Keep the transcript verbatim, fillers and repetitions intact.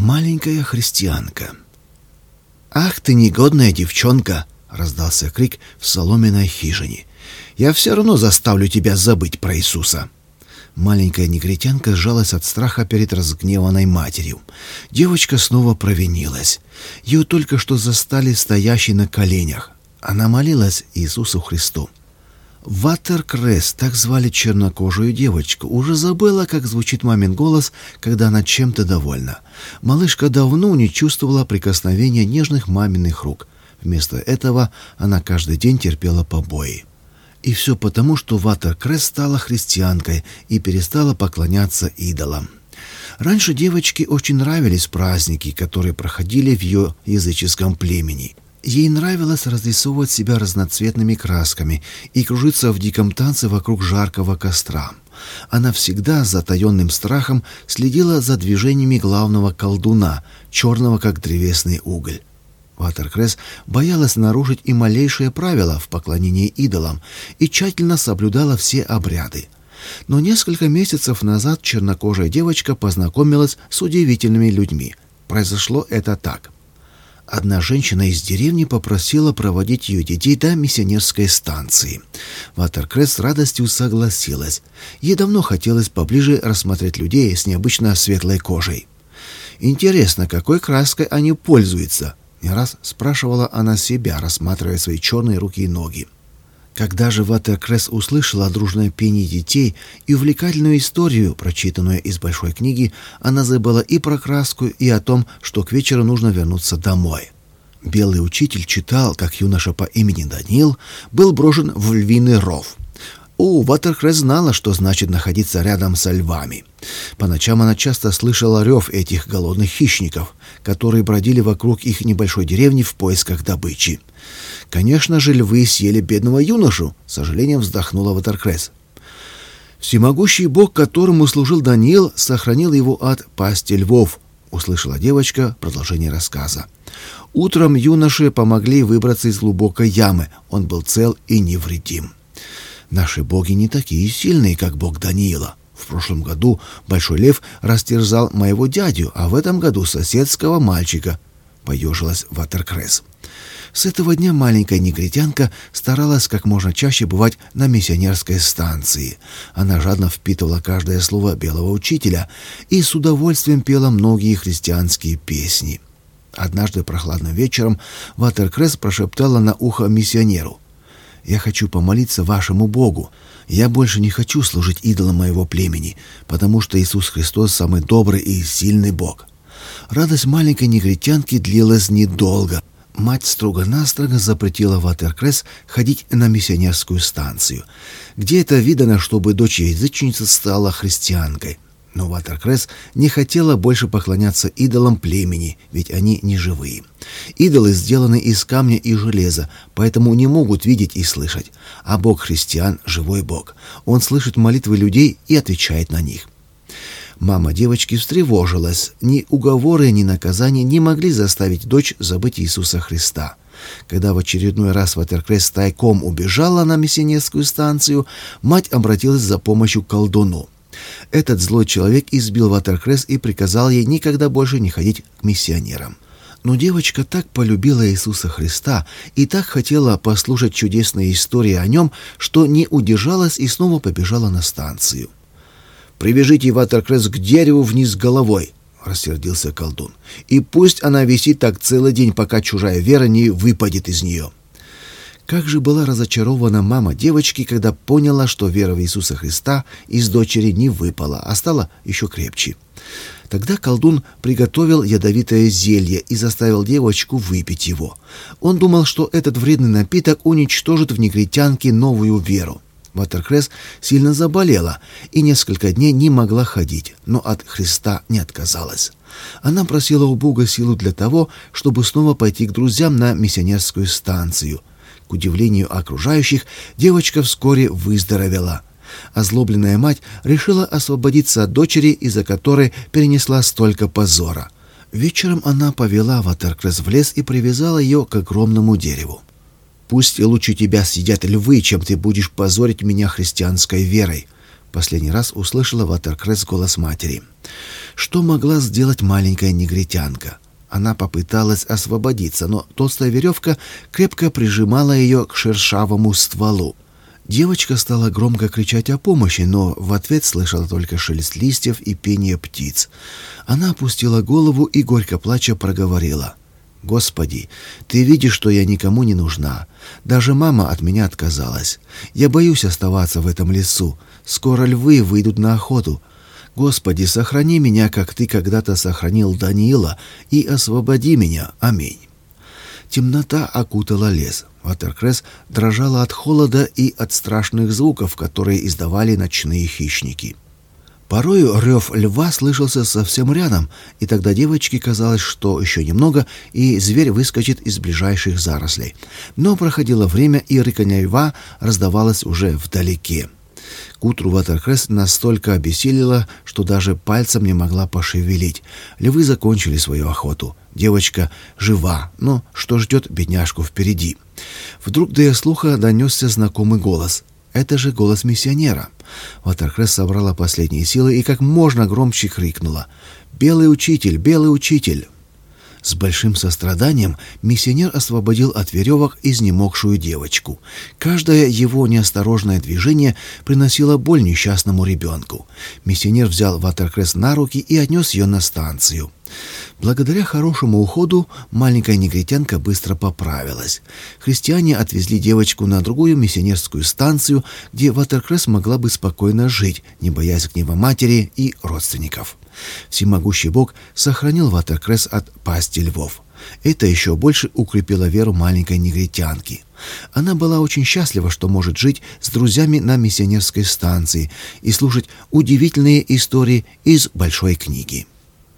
Маленькая христианка. «Ах ты, негодная девчонка!» — раздался крик в соломенной хижине. «Я все равно заставлю тебя забыть про Иисуса!» Маленькая негритянка сжалась от страха перед разгневанной матерью. Девочка снова провинилась. Ее только что застали стоящей на коленях. Она молилась Иисусу Христу. Ватеркресс, так звали чернокожую девочку, уже забыла, как звучит мамин голос, когда она чем-то довольна. Малышка давно не чувствовала прикосновения нежных маминых рук. Вместо этого она каждый день терпела побои. И все потому, что Ватеркресс стала христианкой и перестала поклоняться идолам. Раньше девочке очень нравились праздники, которые проходили в ее языческом племени. Ей нравилось разрисовывать себя разноцветными красками и кружиться в диком танце вокруг жаркого костра. Она всегда с затаенным страхом следила за движениями главного колдуна, черного как древесный уголь. Ватеркресс боялась нарушить и малейшее правило в поклонении идолам и тщательно соблюдала все обряды. Но несколько месяцев назад чернокожая девочка познакомилась с удивительными людьми. Произошло это так. Одна женщина из деревни попросила проводить ее детей до миссионерской станции. Ватеркресс с радостью согласилась. Ей давно хотелось поближе рассмотреть людей с необычно светлой кожей. «Интересно, какой краской они пользуются?» — не раз спрашивала она себя, рассматривая свои черные руки и ноги. Когда же Ватеркресс услышала дружное пение детей и увлекательную историю, прочитанную из большой книги, она забыла и про краску, и о том, что к вечеру нужно вернуться домой. Белый учитель читал, как юноша по имени Даниил был брошен в львиный ров. О, Ватеркресс знала, что значит находиться рядом со львами. По ночам она часто слышала рев этих голодных хищников, которые бродили вокруг их небольшой деревни в поисках добычи. Конечно же, львы съели бедного юношу, с сожалением вздохнула Ватеркресс. Всемогущий Бог, которому служил Даниил, сохранил его от пасти львов, услышала девочка продолжение рассказа. Утром юноше помогли выбраться из глубокой ямы, он был цел и невредим. Наши боги не такие сильные, как бог Даниила. В прошлом году большой лев растерзал моего дядю, а в этом году соседского мальчика, поежилась Ватеркресс. С этого дня маленькая негритянка старалась как можно чаще бывать на миссионерской станции. Она жадно впитывала каждое слово белого учителя и с удовольствием пела многие христианские песни. Однажды прохладным вечером Ватеркресс прошептала на ухо миссионеру: «Я хочу помолиться вашему Богу. Я больше не хочу служить идолам моего племени, потому что Иисус Христос самый добрый и сильный Бог». Радость маленькой негритянки длилась недолго. Мать строго-настрого запретила Ватеркресс ходить на миссионерскую станцию. Где это видано, чтобы дочь язычницы стала христианкой? Но Ватеркресс не хотела больше поклоняться идолам племени, ведь они не живые. Идолы сделаны из камня и железа, поэтому не могут видеть и слышать. А Бог христиан — живой Бог. Он слышит молитвы людей и отвечает на них. Мама девочки встревожилась. Ни уговоры, ни наказания не могли заставить дочь забыть Иисуса Христа. Когда в очередной раз Ватеркресс тайком убежала на миссионерскую станцию, мать обратилась за помощью к колдуну. Этот злой человек избил Ватеркресс и приказал ей никогда больше не ходить к миссионерам. Но девочка так полюбила Иисуса Христа и так хотела послушать чудесные истории о нем, что не удержалась и снова побежала на станцию. «Привяжите Ватеркресс к дереву вниз головой», — рассердился колдун, «и пусть она висит так целый день, пока чужая вера не выпадет из нее». Как же была разочарована мама девочки, когда поняла, что вера в Иисуса Христа из дочери не выпала, а стала еще крепче. Тогда колдун приготовил ядовитое зелье и заставил девочку выпить его. Он думал, что этот вредный напиток уничтожит в негритянке новую веру. Ватеркресс сильно заболела и несколько дней не могла ходить, но от Христа не отказалась. Она просила у Бога силу для того, чтобы снова пойти к друзьям на миссионерскую станцию. К удивлению окружающих, девочка вскоре выздоровела. Озлобленная мать решила освободиться от дочери, из-за которой перенесла столько позора. Вечером она повела Ватеркресс в лес и привязала ее к огромному дереву. «Пусть лучше тебя съедят львы, чем ты будешь позорить меня христианской верой», Последний раз услышала Ватеркресс голос матери. Что могла сделать маленькая негритянка? Она попыталась освободиться, но толстая веревка крепко прижимала ее к шершавому стволу. Девочка стала громко кричать о помощи, но в ответ слышала только шелест листьев и пение птиц. Она опустила голову и, горько плача, проговорила: «Господи, ты видишь, что я никому не нужна. Даже мама от меня отказалась. Я боюсь оставаться в этом лесу. Скоро львы выйдут на охоту. Господи, сохрани меня, как ты когда-то сохранил Даниила, и освободи меня. Аминь». Темнота окутала лес. Ватеркресс дрожала от холода и от страшных звуков, которые издавали ночные хищники. Порою рев льва слышался совсем рядом, и тогда девочке казалось, что еще немного, и зверь выскочит из ближайших зарослей. Но проходило время, и рыканье льва раздавалось уже вдалеке. К утру Ватеркресс настолько обессилила, что даже пальцем не могла пошевелить. Львы закончили свою охоту. Девочка жива, но что ждет бедняжку впереди? Вдруг до ее слуха донесся знакомый голос. Это же голос миссионера. Ватеркресс собрала последние силы и как можно громче крикнула: «Белый учитель! Белый учитель!» С большим состраданием миссионер освободил от веревок изнемогшую девочку. Каждое его неосторожное движение приносило боль несчастному ребенку. Миссионер взял Ватеркресс на руки и отнес ее на станцию. Благодаря хорошему уходу маленькая негритянка быстро поправилась. Христиане отвезли девочку на другую миссионерскую станцию, где Ватеркресс могла бы спокойно жить, не боясь гнева матери и родственников. Всемогущий Бог сохранил Ватеркресс от пасти львов. Это еще больше укрепило веру маленькой негритянки. Она была очень счастлива, что может жить с друзьями на миссионерской станции и слушать удивительные истории из большой книги.